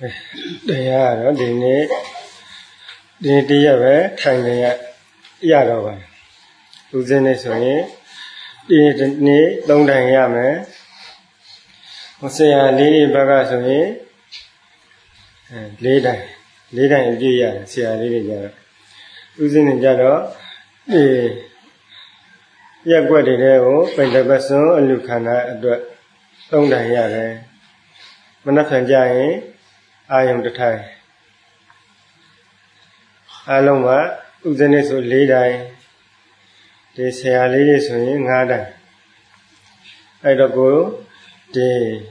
တရားကတော့ဒီနေ့တရက်ပဲထိုင်နေရတော့ပါဦးဇင်းနေဆိုရင်ဒီနေ့3တိုင်ရမယ်ဆရာလေးတွေဘက်ကဆိုရင်4တိုင်အပြည့်ရတယ်ဆရာလေးတွေကြတော့ဦးဇင်းနေကြတော့ဒီရက်ွက်တွေကိုပိဋကပတ်စွန်းအလူခန္ဓာအတွက်3တိုင်ရတယ်မနှက်ဖန်ကြရင်အာယုံတစ်ထိုင်အလုံးကဥဇင်းနေဆို4တိုင်ဒီဆရာလေးတွေဆိုရင်5တိုင်အဲ့တော့ကိုဒီ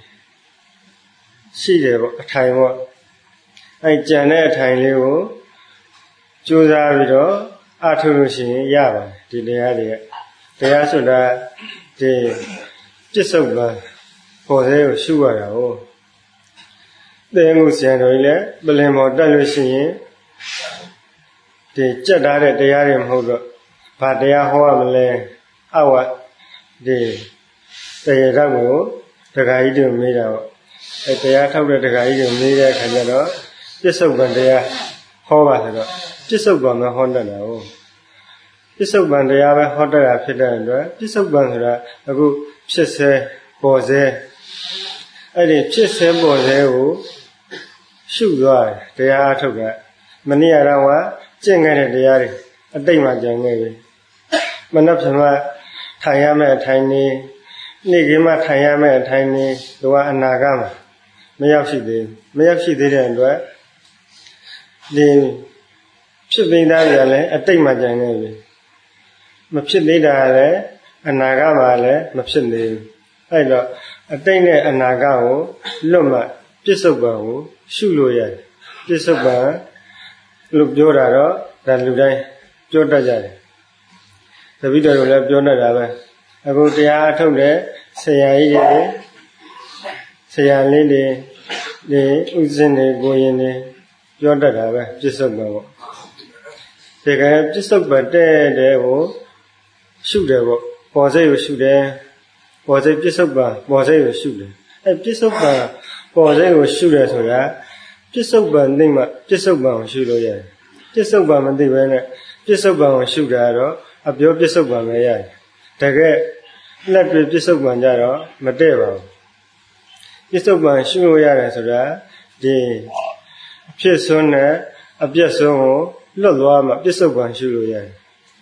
ရှိတယ်ပေါ့အထိုင်ပေါ့အဲ့ကြံတဲ့အထိုင်လေးကိုကြိုးစားပြီးတော့အထုလို့ရှိရင်ရပါတယ်ဒီတရားတွေကတရားဆိုတာဒီပြစ္ဆုတ်ပါပေါ်သေးကိုရှုရတာကိုသိမှုဆရာတော်ကြီးလည်းပလင်ပေါ်တက်လို့ရှိရင်ဒီကြက်ထားတဲ့တရားတွေမဟုတ်တော့ဘာတရားဟောရမလဲအဝဒီတရားတော်ကိုဒကာကြီးတွေမေးတာပေါ့အဲတရားထောက်တဲ့ဒကာကြီးတွေမေးတဲ့အခါကျတော့ပြစ္ဆုတ်ပံတရားဟောပါဆိုတော့ပြစ္ဆုတ်ပံမဟောတတ်တာဟုတ်ပြစ္ဆုတ်ပံတရားပဲဟောတတ်တာဖြစ်တဲ့အတွက်ပြစ္ဆုတ်ပံဆိုတာအခုဖြစ်ဆဲပေါ်ဆဲအဲ့ဒီဖြစ်ဆဲပေါ်ဆဲကိုရှုသွားတယ်တရားအထုတ်ကမနေ့ကတော့ကျင့်ခဲ့တဲ့တရားတွေအတိတ်မှာကြံခဲ့ပြီမနှက်ဖြမထိုင်ရမယ့်အထိုင်နေနေ့ကမှထိုင်ရမယ့်အထိုင်နေသူကအနာဂတ်မှာမရောက်ရှိသေးတဲ့အတွက်ဒီဖြစ်သိတာတွေကလည်းအတိတ်မှာကြံခဲ့ပြီမဖြစ်သေးတာလည်းအနာဂတ်မှာလည်းမဖြစ်သေးဘူးအဲ့တော့အတိတ်နဲ့အနာဂတ်ကိုလွတ်မှပြစ္ဆုတ်ပံကိုရှုလို့ရတယ်ပြစ္ဆုတ်ပံလို့ပြောတာတော့ဒါလူတိုင်းပြောတတ်ကြတယ်တပည့်တော်လည်းပြောတတ်တာပဲအခုတရားအထုတ်တဲ့ဆရာကြီးတွေဆရာလေးတွေဒီဥစဉ်တွေကိုရင်တွေပြောတတ်တာပဲပြစ္ဆုတ်ပံပေါ့ဒီကဲပြစ္ဆုတ်ပံတဲ့ကိုရှုတယ်ပေါ့ပေါ်စိတ်ကိုရှုတယ်ပေါ်စိတ်ပြစ္ဆုတ်ပံပေါ်စိတ်ကိုရှုတယ်အဲပြစ္ဆုတ်ပံပေါ်စိတ်ကိုရှုတယ်ဆိုတာပြစ္ဆုတ်ပံသိမှပြစ္ဆုတ်ပံကိုရှုလို့ရတယ်ပြစ္ဆုတ်ပံမသိဘဲနဲ့ပြစ္ဆုတ်ပံကိုရှုတာတော့အပြောပြစ္ဆုတ်ပံပဲရတယ်တကယ်လက်တွေ့ပြစ္ဆုတ်ပံကြတော့မတည့်ပါဘူးပြစ္ဆုတ်ပံရှုလို့ရတယ်ဆိုတာဒီအဖြစ်ဆုံးနဲ့အပြည့်ဆုံးကိုလွတ်သွားမှပြစ္ဆုတ်ပံရှုလို့ရတယ်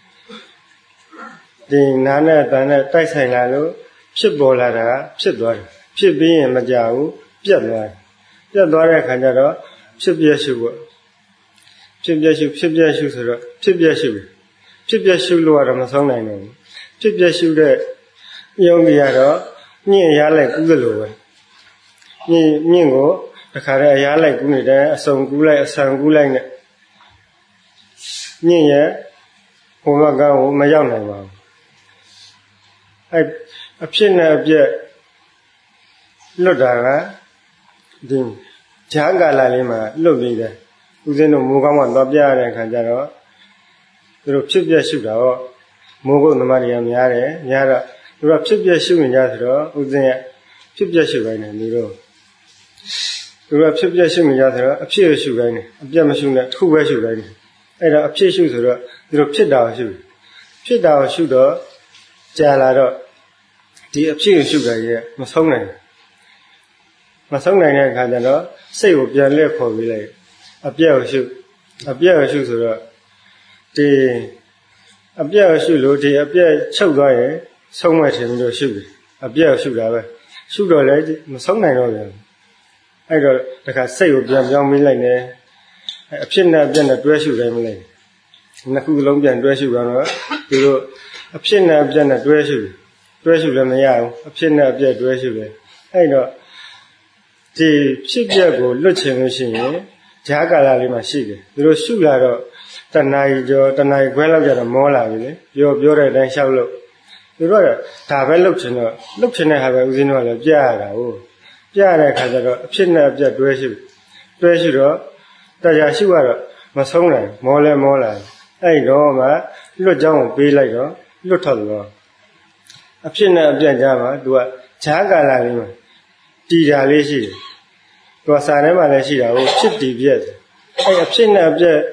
ဒီနာနဲ့တန်နဲ့တိုက်ဆိုင်လာလို့ဖြစ်ပေါ်လာတာဖြစ်သွားတယ်ဖြစ်ပြီးရင်မကြဘူးပြတ်သွားတဲ့အခါကျတော့ဖြစ်ပြရှုပေါ့ဖြစ်ပြရှုဆိုတော့ဖြစ်ပြရှုလို့ကတော့မဆုံးနိုင်တော့ဘူးဖြစ်ပြရှုတဲ့ယုံကြည်ရတော့ညင်ရလိုက်ကူးသလိုပဲညင်ကိုတခါတည်းအရားလိုက်ကူးနေတယ်အစုံကူးလိုက်အဆံကူးလိုက်နဲ့ညင်ရဲ့ဘုံဘကကိုမရောက်နိုင်ပါဘူးအဲအဖြစ်နဲ့အပြည့်လွတ်တာကဒီဂျာကာလာလေးမှာလွတ်ပြီးတယ်ဦးဇင်းတို့မိုးကောင်းမှတော့ပြရတဲ့အခါကျတော့သူတို့ဖြစ်ပြရှုတာဟောမိုးကုတ်သမားတွေကများတော့သူတို့ဖြစ်ပြရှုနေကြဆိုတော့ဦးဇင်းရဲ့ဖြစ်ပြရှုတိုင်းနဲ့နေတော့သူတို့ဖြစ်ပြရှုနေကြဆိုတော့အဖြစ်ရှုတိုင်းနဲ့အပြတ်မရှုနဲ့တစ်ခုပဲရှုတိုင်းနဲ့အဲ့တော့အဖြစ်ရှုဆိုတော့သူတို့ဖြစ်တာကိုရှုတော့ကြာလာတော့ဒီအဖြစ်ရှုတာရဲ့မဆုံးနိုင်တဲ့အခါကျတော့စိတ်ကိုပြန်လက်ခေါ်ပြီးလိုက်အပြတ်ကိုရှုဆိုတော့ဒီအပြတ်ကိုရှုလို့ဒီအပြတ်ချုပ်သွားရင်ဆုံးမဲ့ထင်ပြီးတော့ရှုတယ်အပြတ်ကိုရှုတာပဲရှုတော့လည်းမဆုံးနိုင်တော့ပြန်အဲ့တော့တခါစိတ်ကိုပြန်ပြောင်းပြီးလိုက်နေအဖြစ်နဲ့အပြတ်နဲ့တွဲရှုတိုင်းမလိုက်နှစ်ခုလုံးပြန်တွဲရှုတော့သူတို့အဖြစ်နဲ့အပြတ်နဲ့တွဲရှုလည်းမရဘူးအဖြစ်နဲ့အပြတ်တွဲရှုတယ်အဲ့တော့ဒီဖြစ်ပြက်ကိုလွတ်ချင်လို့ရှိရင်ဂျာကာလာလေးမှာရှိတယ်သူတို့ရှုလာတော့တဏှာကြီးကျော်တဏှာကြီးခွဲလောက်ကြတော့မောလာပြီလေပြောတဲ့အတိုင်းရှောက်လို့သူတို့ကဒါပဲလှုပ်ချင်တဲ့ဟာပဲဦးဇင်းတို့ကလည်းပြရတာဟုတ်ပြရတဲ့အခါကျတော့အဖြစ်နဲ့အပြတ်တွဲရှုတော့တရားရှုရတော့မဆုံးနိုင်မောလာအဲ့တော့မှလွတ်ကြောင်းကိုပေးလိုက်တော့လွတ်ထွက်သွားအဖြစ်နဲ့အပြတ်ကြမှာသူကဂျာကာလာလေးမှာတည်တာလေးရှိတယ်ตัวสารเนี่ยมาเลยရှိတာကိုဖြစ်တည်ပြည့်အဲ့အဖြစ်နဲ့အပြည့်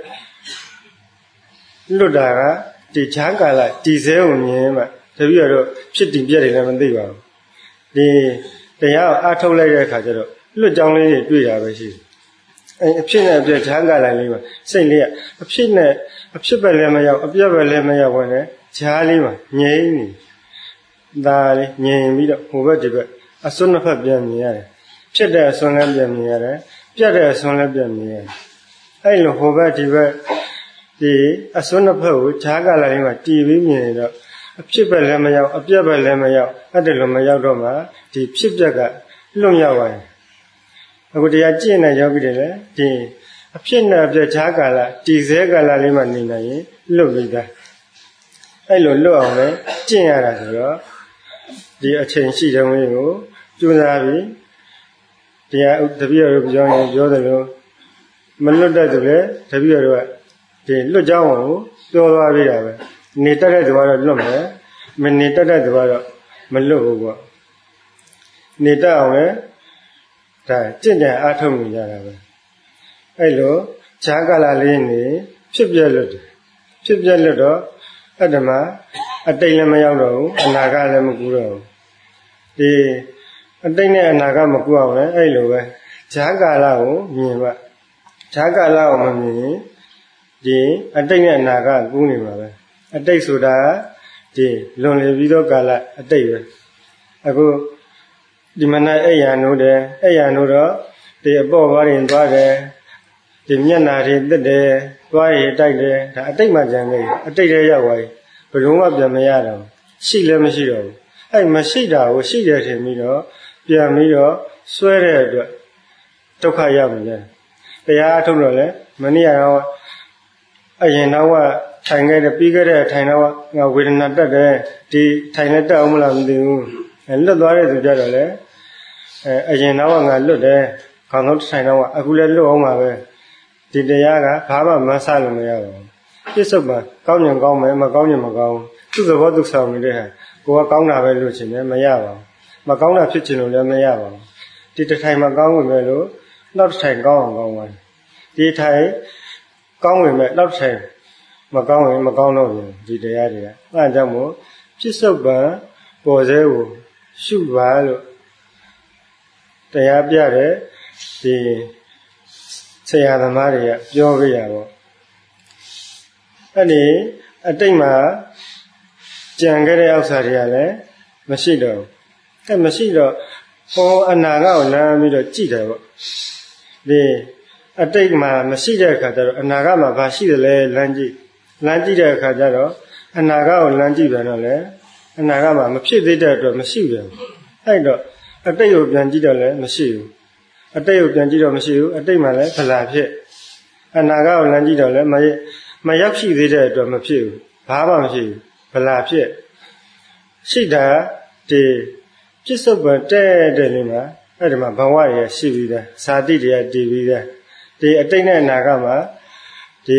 လွတ်တာကဒီချမ်းကာလတည်ဆဲကိုမြင်မှတပည့်တော်ဖြစ်တည်ပြည့်တယ်လည်းမသိပါဘူးဒီတရားကိုအားထုတ်လိုက်တဲ့အခါကျတော့လွတ်ကြောင်းလေးတွေတွေ့တာပဲရှိတယ်အဲ့အဖြစ်နဲ့အပြည့်ချမ်းကာလလေးမှာစိတ်လေးကအဖြစ်နဲ့အဖြစ်ပဲလည်းမရောက်အပြည့်ပဲလည်းမရောက်ဝင်တယ်ဈာလေးမှာငြိမ်းနေဒါလေးငြိမ်ပြီးတော့ဟိုဘက်ဒီဘက်အစွန်းနှစ်ဖက်ပြန်မြင်ရတယ်ဖြစ်တဲ့အစွန်းလည်းပြန်မြင်ရတယ်ပြတ်တဲ့အစွန်းလည်းပြန်မြင်ရတယ်အဲ့လိုဟိုဘက်ဒီဘက်ဒီအစွန်းနှစ်ဖက်ကိုဈာကာလလေးမှာတည်ပြီးမြင်နေတော့အဖြစ်ပဲလည်းမရောက်အပြည့်ပဲလည်းမရောက်အဲ့ဒါလိုမရောက်တော့မှဒီဖြစ်ပြက်ကလွတ်ရောက်သွားတယ်အခုတရားကျင့်နေရောက်ပြီတယ်လေဒီအဖြစ်နဲ့အပြည့်ဈာကာလတည်ဆဲကာလလေးမှာနေနိုင်ရင်လွတ်ပြီးသားအဲ့လိုလွတ်အောင်လဲကျင့်ရတာဆိုတော့ဒီအချိန်ရှိတဲ့ဝင်ကိုကြိုးစားပြီးတရားတပည့်တော်ပြောရင်ပြောတယ်လို့မလွတ်တတ်သူလေတပည့်တော်ကဒီလွတ်ကြောင်းကိုပြောသွားပြီးတာပဲနေတတ်တဲ့သူကတော့လွတ်မယ်မနေတတ်တဲ့သူကတော့မလွတ်ဘူးပေါ့နေတတ်အောင်လဲဒါကြင်ကြံအားထုတ်နေကြတာပဲအဲ့လိုဈာကာလလေးနေဖြစ်ပြလွတ်တယ်ဖြစ်ပြလွတ်တော့အဲ့ဒါမှအတိတ်လည်းမရောက်တော့ဘူးအနာဂတ်လည်းမကူတော့ဘူးဒီအတိတ်နဲ့အနာဂတ်မကူအောင်လဲအဲ့လိုပဲဈာကာလကိုမြင်ပါဈာကာလကိုမမြင်ရင်ဒီအတိတ်နဲ့အနာဂတ်ကူးနေမှာပဲအတိတ်ဆိုတာဒီလွန်လေပြီးတော့ကာလအတိတ်ပဲအခုဒီမနက်အဲ့ရနိုးတယ်အဲ့ရနိုးတော့ဒီအပေါ့ဘားရင်သွားတယ်ဒီမျက်နာတွေတက်တယ်သွားရတိုက်တယ်ဒါအတိတ်မှကြံနေအတိတ်ထဲရောက်သွားပြီဘယ်တော့မှပြန်မရတော့ရှိလည်းမရှိတော့ဘူးအဲ့မရှိတာကိုရှိတယ်ထင်ပြီးတော့ပြန်ပြီးတော့ဆွဲတဲ့အတွက်ဒုက္ခရောက်နေတယ်တရားအထုတ်တော့လဲမနေ့ကတော့အရင်တော့ထိုင်ခဲ့တဲ့ပြီးခဲ့တဲ့ထိုင်တော့ငါဝေဒနာတက်တယ်ဒီထိုင်လက်တက်အောင်မလားမသိဘူးလွတ်သွားတဲ့သူကြတော့လေအရင်တော့ငါလွတ်တယ်ခေါင်းတော့ထိုင်တော့အခုလည်းလွတ်အောင်ပါပဲဒီတရားကဘာမှမဆလို့မရပါဘူးပြစ္ဆုတ်ပါကောင်းရင်ကောင်းမယ်မကောင်းရင်မကောင်းသူ့သဘောသူဆောင်နေတဲ့ဟာကိုကကောင်းတာပဲလို့ချင်တယ်မရပါဘူးမကောင်းတာဖြစ်ချင်လို့လည်းမရပါဘူးဒီတစ်ထိုင်မကောင်းဝင်ပဲလို့နောက်တစ်ထိုင်ကောင်းအောင်ကောင်းပါဒီထိုင်ကောင်းဝင်မဲ့နောက်တစ်ထိုင်မကောင်းရင်မကောင်းတော့ဘူးဒီတရားတွေကအဲဒါကြောင့်မို့ပြစ္ဆုတ်ပါပေါ်စေကိုရှုပါလို့တရားပြတဲ့ဒီဆရာသမားတွေကပြောကြရတော့အဲ့ဒီအတိတ်မှာကြံခဲ့တဲ့ဥစ္စာတွေကလည်းမရှိတော့ဘူးအဲ့မရှိတော့ဟောအနာဂတ်ကိုလမ်းပြီးတော့ကြည့်တယ်ပေါ့ဒီအတိတ်မှာမရှိတဲ့အခါကျတော့အနာဂတ်မှာဘာရှိတယ်လဲလမ်းကြည့်တဲ့အခါကျတော့အနာဂတ်ကိုလမ်းကြည့်ပြန်တော့လေအနာဂတ်မှာမဖြစ်သေးတဲ့အတွက်မရှိပြန်ဘူးအဲ့တော့အတိတ်ကိုပြန်ကြည့်တော့လည်းမရှိဘူးအတိတ်ကိုပြန်ကြည့်တော့မရှိဘူးအတိတ်မှာလည်းဖလာဖြစ်အနာဂတ်ကိုလမ်းကြည့်တော့လည်းမရောက်ရှိသေးတဲ့အတွက်မဖြစ်ဘူးဘာမှမရှိဘူးဖလာဖြစ်ရှိတာဒီပြစ္ဆုတ်ပံတဲ့လေးမှာအဲ့ဒီမှာဘဝရရှိပြီးသားဇာတိတွေကတည်ပြီးသားဒီအတိတ်နဲ့အနာဂတ်မှာဒီ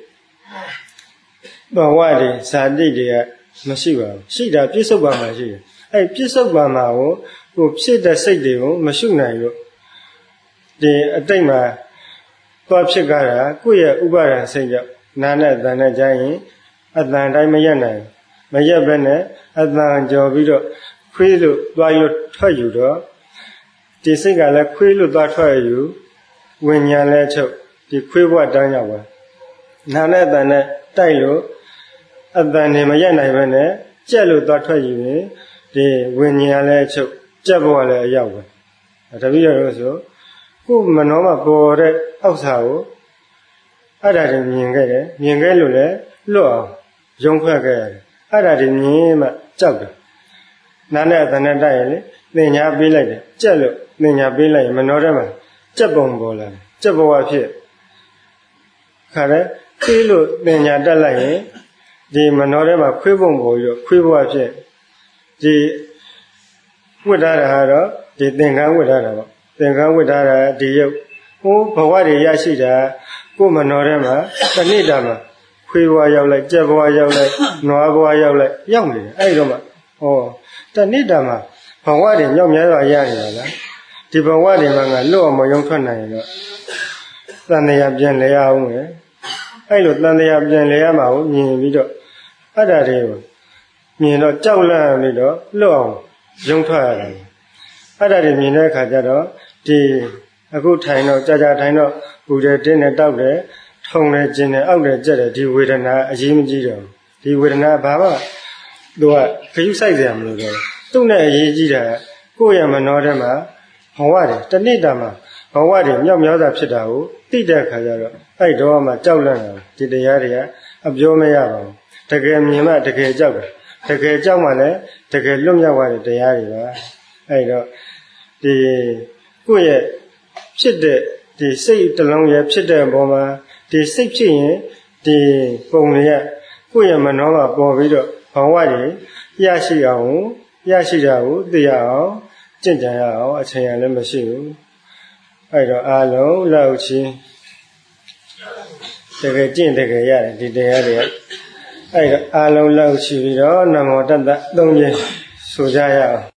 ဘဝတွေဇာတိတွေကမရှိပါဘူးရှိတာပြစ္ဆုတ်ပံမှာရှိတယ်အဲ့ပြစ္ဆုတ်ပံမှာကိုဖြစ်တဲ့စိတ်တွေကိုမရှုနိုင်လို့ဒီအတိတ်မှာသွားဖြစ်ကြတာကိုယ့်ရဲ့ဥပါဒံစိတ်ကြောင့်နာနဲ့အတန်နဲ့ကြားရင်အတန်တိုင်းမရက်နိုင်မရက်ဘဲနဲ့အတန်ကြော်ပြီးတော့ခွေးလို့သွားရွထွက်ယူတော့ဒီစိတ်ကလည်းခွေးလို့သွားထွက်ယူဝိညာဉ်လည်းချုပ်ဒီခွေးဘဝတန်းရောက်ပါနာနဲ့အတန်နဲ့တိုက်လို့အတန်နေမရက်နိုင်ဘဲနဲ့ကြက်လို့သွားထွက်ယူရင်ဒီဝိညာဉ်လည်းချုပ်ကြက်ဘဝလည်းအရောက်ပဲတပည့်တော်ဆိုကိုယ်မနှောမှာပေါ်တဲ့အောက်စာကိုအဲ့ဒါတွေမြင်ခဲ့တယ်မြင်ခဲ့လို့လည်းလွတ်အောင်ယုံဖွဲ့ခဲ့ရတယ်အဲ့ဒါတွေမြင်မှကြောက်တယ်နာနဲ့အတန်နဲ့တိုက်ရင်လေသင်ညာပေးလိုက်တယ်ကြက်လို့သင်ညာပေးလိုက်ရင်မနှောတဲ့မှာကြက်ပုံပေါ်လာတယ်ကြက်ဘဝဖြစ်ခါတယ်ခွေးလို့သင်ညာတက်လိုက်ရင်ဒီမနှောထဲမှာခွေးပုံပေါ်ပြီးတော့ခွေးဘဝဖြစ်ဒီဝတ်ထားတာကတော့ဒီသင်္ကန်းဝတ်ထားတာပေါ့သင်္ကန်းဝတ်ထားတာဒီရုပ်ဟိုဘဝတွေရရှိတာကိုယ်မနှောထဲမှာတဏိတာမှာခွေးဘဝရောက်လိုက်ကြက်ဘဝရောက်လိုက်နွားဘဝရောက်လိုက်ရောက်နေတယ်အဲ့ဒီတော့မှတဏိတာမှာဘဝတွေညောက်များစွာရနေတာလားဒီဘဝတွေမှာငါလွတ်အောင်မယုံထွက်နိုင်ရင်တော့တန်တရားပြန်လဲရအောင်လေအဲ့လိုတန်တရားပြန်လဲရမှာကိုမြင်ပြီးတော့အဲ့ဒါတွေကိုမြင်တော့ကြောက်လန့်ပြီးတော့လွတ်အောင်ယုံထွက်ရတယ်အဲ့ဒါတွေမြင်တဲ့အခါကျတော့ဒီအခုထိုင်တော့ကြာထိုင်တော့ပူတယ်တင်းတယ်တောက်တယ်ထုံတယ်ကျင်တယ်အောက်တယ်ကြက်တယ်ဒီဝေဒနာအရေးမကြီးတော့ဒီဝေဒနာဘာမှသူကခရုစိုက်ကြရမလို့တော့သူ့နဲ့အရေးကြီးတာကိုယ့်ရဲ့မနှောထဲမှာဘဝတွေတဏိတာမှာဘဝတွေမြောက်များစွာဖြစ်တာကိုသိတဲ့အခါကျတော့အဲ့တော့မှကြောက်လန့်တာဒီတရားတွေကအပြောမရပါဘူးတကယ်မြင်မှတကယ်ကြောက်တယ်တကယ်ကြောက်မှလည်းတကယ်လွတ်မြောက်ရတဲ့တရားတွေပါအဲ့တော့ဒီကိုယ့်ရဲ့ဖြစ်တဲ့ဒီစိတ်တလုံးရဲ့ဖြစ်တဲ့အပေါ်မှာဒီစိတ်ဖြစ်ရင်ဒီပုံတွေကကိုယ့်ရဲ့မနှောမှာပေါ်ပြီးတော့ဘဝတွေရရှိအောင်ရရှိတာကိုသိရအောင်ကြင်ကြံရအောင်အချိန်ရလည်းမရှိဘူးအဲ့တော့အာလုံးလောက်ချင်းတကယ်ကျင့်တကယ်ရတယ်ဒီတရားတွေအဲ့တော့အာလုံးလောက်ရှိပြီးတော့နမောတတ္တ 3 ချက်ဆိုကြရအောင်